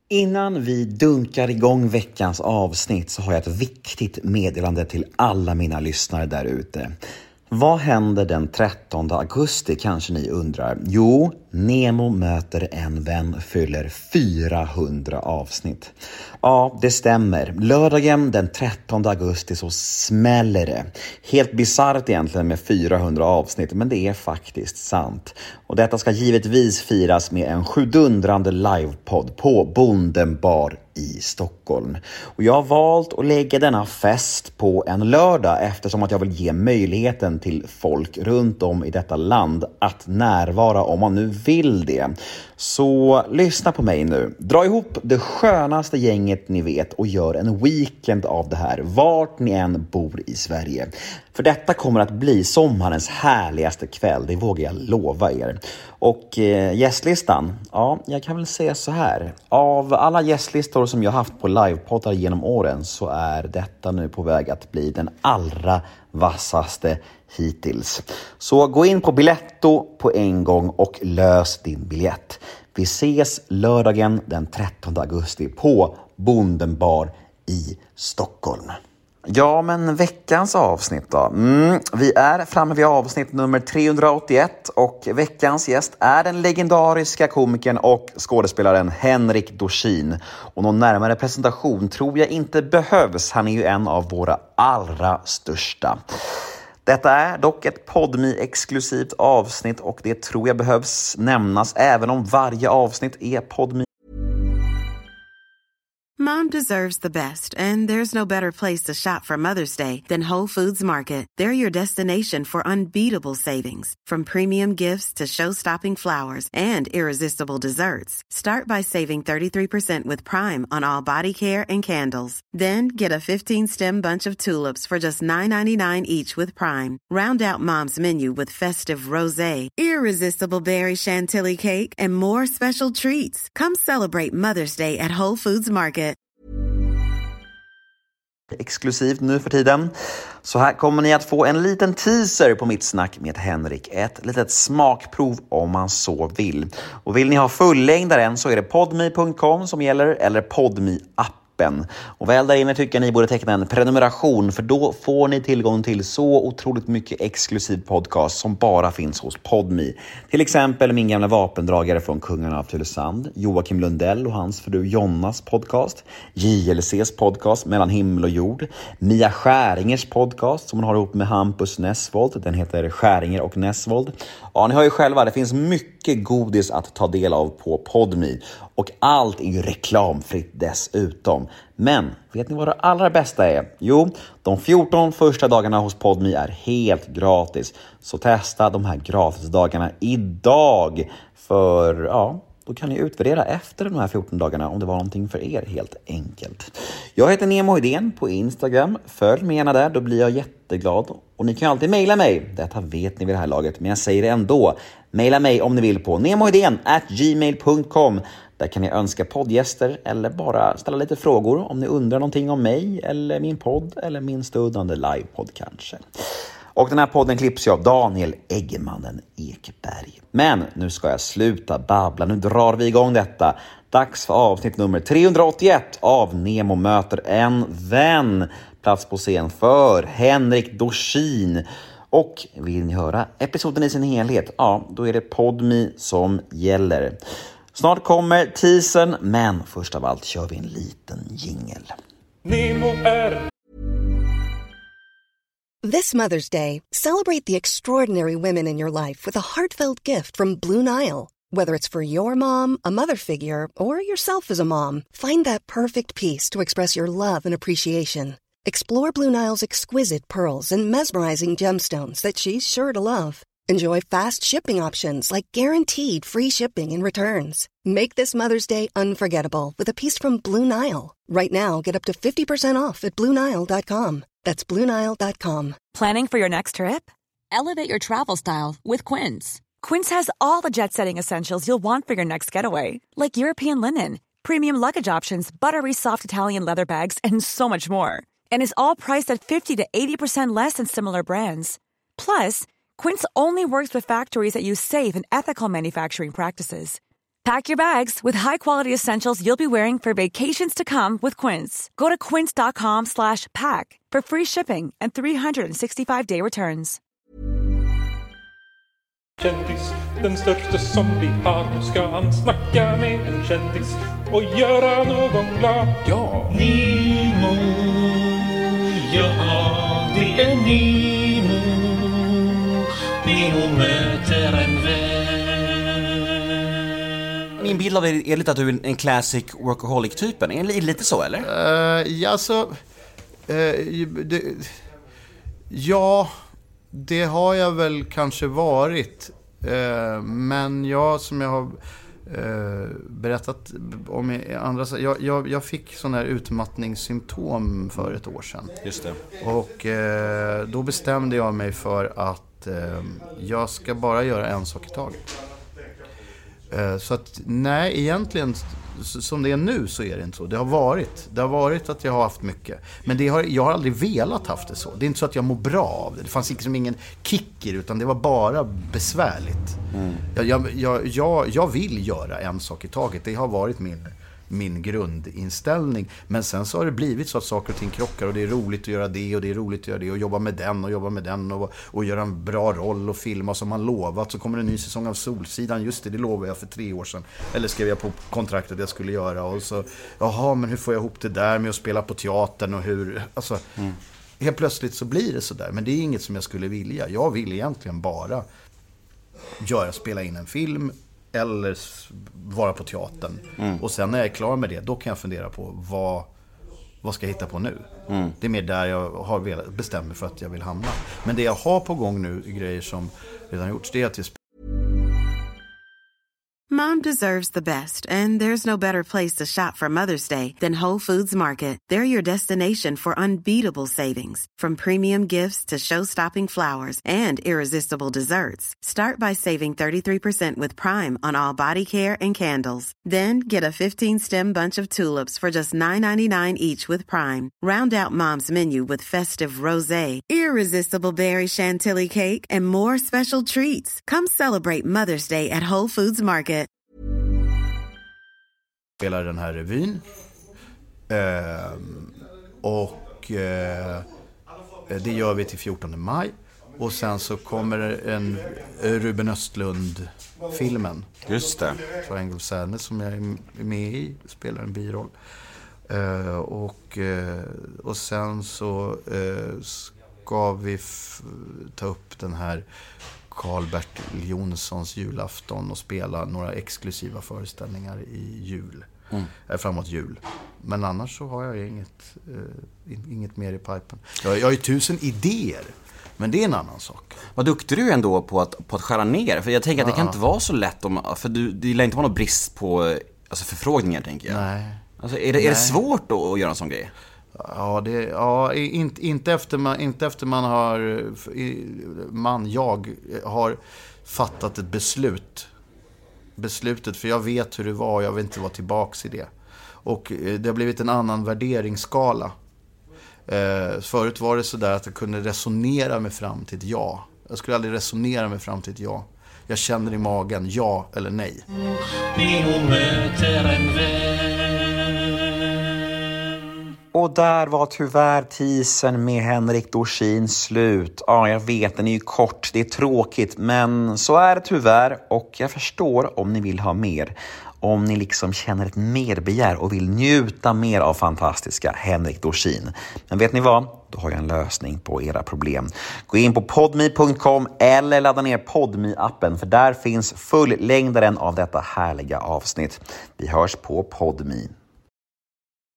Innan vi dunkar igång veckans avsnitt så har jag ett viktigt meddelande till alla mina lyssnare där ute. Vad händer den 13 augusti kanske ni undrar? Jo, Nemo möter en vän fyller 400 avsnitt. Ja, det stämmer. Lördagen den 13 augusti så smäller det. Helt bizarrt egentligen med 400 avsnitt, men det är faktiskt sant. Och detta ska givetvis firas med en sjudundrande livepodd på Bonden Bar i Stockholm. Och jag har valt att lägga denna fest på en lördag eftersom att jag vill ge möjligheten till folk runt om i detta land att närvara om man nu vill det. Så lyssna på mig nu. Dra ihop det skönaste gänget ni vet och gör en weekend av det här vart ni än bor i Sverige. För detta kommer att bli sommarens härligaste kväll, det vågar jag lova er. Och gästlistan, ja, jag kan väl säga så här. Av alla gästlistor som jag haft på livepoddar genom åren så är detta nu på väg att bli den allra vassaste hittills. Så gå in på Biletto på en gång och lös din biljett. Vi ses lördagen den 13 augusti på Bonden Bar i Stockholm. Ja, men veckans avsnitt då. Vi är framme vid avsnitt nummer 381 och veckans gäst är den legendariska komikern och skådespelaren Henrik Dorsin. Och någon närmare presentation tror jag inte behövs. Han är ju en av våra allra största. Detta är dock ett Podme-exklusivt avsnitt och det tror jag behövs nämnas även om varje avsnitt är Podme. Mom deserves the best, and there's no better place to shop for Mother's Day than Whole Foods Market. They're your destination for unbeatable savings, from premium gifts to show-stopping flowers and irresistible desserts. Start by saving 33% with Prime on all body care and candles. Then get a 15-stem bunch of tulips for just $9.99 each with Prime. Round out Mom's menu with festive rosé, irresistible berry chantilly cake, and more special treats. Come celebrate Mother's Day at Whole Foods Market. Exklusivt nu för tiden. Så här kommer ni att få en liten teaser på mitt snack med Henrik. Ett litet smakprov om man så vill. Och vill ni ha fullängdaren så är det podme.com som gäller eller Podme-appen. Och väl där inne tycker jag ni borde teckna en prenumeration för då får ni tillgång till så otroligt mycket exklusiv podcast som bara finns hos Podme. Till exempel min gamla vapendragare från Kungarna av Tylösand, Joakim Lundell och hans fru Jonnas podcast, JLCs podcast Mellan himmel och jord, Mia Skäringers podcast som hon har ihop med Hampus Nessvold, den heter Skäringer och Nessvold. Ja, ni hör ju själva, det finns mycket godis att ta del av på Podme och allt är ju reklamfritt dessutom. Men vet ni vad det allra bästa är? Jo, de 14 första dagarna hos Podme är helt gratis. Så testa de här gratisdagarna idag. För ja, då kan ni utvärdera efter de här 14 dagarna om det var någonting för er helt enkelt. Jag heter Nemo Idén på Instagram. Följ mig gärna där, då blir jag jätteglad. Och ni kan alltid mejla mig. Detta vet ni vid det här laget, men jag säger det ändå. Mejla mig om ni vill på nemoidén@gmail.com. Där kan ni önska poddgäster eller bara ställa lite frågor om ni undrar någonting om mig eller min podd eller min stundande livepodd kanske. Och den här podden klipps ju av Daniel Eggemannen Ekberg. Men nu ska jag sluta babbla, nu drar vi igång detta. Dags för avsnitt nummer 381 av Nemo möter en vän. Plats på scen för Henrik Dorsin. Och vill ni höra episoden i sin helhet, ja, då är det Podme som gäller. Snart kommer teasern, men först av allt kör vi en liten jingle. Nemo är... This Mother's Day, celebrate the extraordinary women in your life with a heartfelt gift from Blue Nile. Whether it's for your mom, a mother figure, or yourself as a mom, find that perfect piece to express your love and appreciation. Explore Blue Nile's exquisite pearls and mesmerizing gemstones that she's sure to love. Enjoy fast shipping options like guaranteed free shipping and returns. Make this Mother's Day unforgettable with a piece from Blue Nile. Right now, get up to 50% off at BlueNile.com. That's BlueNile.com. Planning for your next trip? Elevate your travel style with Quince. Quince has all the jet-setting essentials you'll want for your next getaway, like European linen, premium luggage options, buttery soft Italian leather bags, and so much more. And is all priced at 50 to 80% less than similar brands. Plus, Quince only works with factories that use safe and ethical manufacturing practices. Pack your bags with high-quality essentials you'll be wearing for vacations to come with Quince. Go to quince.com/pack for free shipping and 365-day returns. Kändis, den största som vi har. Nu ska han snacka med en kändis och göra någon glad. Ja, Nemo, ja det är Nemo. Nemo möter en vän. Min bild av det är lite att du är en classic workaholic-typen. Är det lite så, eller? Det har jag väl kanske varit. Men som jag har berättat om i andra... Jag fick sån här utmattningssymptom för ett år sedan. Just det. Och då bestämde jag mig för att jag ska bara göra en sak i taget. Så att nej, egentligen som det är nu så är det inte så. Det har varit att jag har haft mycket. Men jag har aldrig velat haft det så. Det är inte så att jag mår bra av det. Det fanns liksom ingen kicker, utan det var bara besvärligt. Jag vill göra en sak i taget. Det har varit min grundinställning. Men sen så har det blivit så att saker och ting krockar, och det är roligt att göra det och det är roligt att göra det och jobba med den och göra en bra roll och filma som man lovat. Så kommer en ny säsong av Solsidan, just det lovade jag för 3 år sedan, eller skrev jag på kontraktet jag skulle göra, och så men hur får jag ihop det där med att spela på teatern och hur, alltså helt plötsligt så blir det så där. Men det är inget som jag skulle vilja. Jag vill egentligen bara spela in en film eller vara på teatern. Och sen när jag är klar med det, då kan jag fundera på vad ska jag hitta på nu. Det är mer där jag har bestämt mig för att jag vill hamna. Men det jag har på gång nu är grejer som redan gjorts. Det är att jag Mom deserves the best, and there's no better place to shop for Mother's Day than Whole Foods Market. They're your destination for unbeatable savings, from premium gifts to show-stopping flowers and irresistible desserts. Start by saving 33% with Prime on all body care and candles. Then get a 15-stem bunch of tulips for just $9.99 each with Prime. Round out Mom's menu with festive rosé, irresistible berry chantilly cake, and more special treats. Come celebrate Mother's Day at Whole Foods Market. Spelar den här revyn det gör vi till 14 maj, och sen så kommer en Ruben Östlund-filmen. Just det. Triangle of Sadness, som jag är med i, spelar en biroll. Och sen så ska vi ta upp den här Carl-Bertil Jonssons julafton och spela några exklusiva föreställningar i jul. Framåt jul. Men annars så har jag inget mer i pipen. Jag har ju 1000 idéer, men det är en annan sak. Vad duktig du är ändå på att skära ner. För jag tänker att det kan inte vara så lätt för det lär inte vara någon brist på förfrågningar, tänker jag. Nej. Alltså, är det svårt då att göra en sån grej? Inte efter jag har fattat ett beslutet, för jag vet hur det var och jag vill inte vara tillbaks i det. Och det har blivit en annan värderingsskala. Förut var det så där att jag kunde resonera mig fram till ett ja. Jag skulle aldrig resonera mig fram till ett ja. Jag känner i magen, ja eller nej. Och där var tyvärr teasern med Henrik Dorsin slut. Ja, jag vet, den är ju kort, det är tråkigt, men så är det tyvärr. Och jag förstår om ni vill ha mer. Om ni liksom känner ett merbegär och vill njuta mer av fantastiska Henrik Dorsin. Men vet ni vad? Då har jag en lösning på era problem. Gå in på podme.com eller ladda ner Podme-appen, för där finns fullängdaren av detta härliga avsnitt. Vi hörs på Podme.